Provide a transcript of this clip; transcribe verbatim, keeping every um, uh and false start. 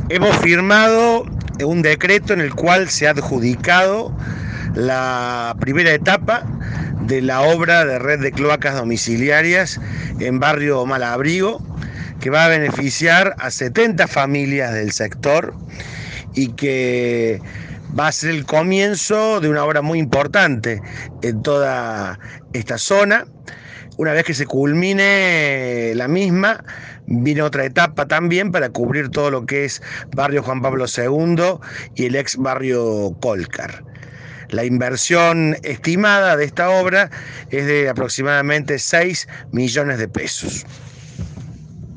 Hemos firmado un decreto en el cual se ha adjudicado la primera etapa de la obra de red de cloacas domiciliarias en barrio Malabrigo, que va a beneficiar a setenta familias del sector y que va a ser el comienzo de una obra muy importante en toda esta zona. Una vez que se culmine la misma, viene otra etapa también para cubrir todo lo que es barrio Juan Pablo segundo y el ex barrio Colcar. La inversión estimada de esta obra es de aproximadamente seis millones de pesos.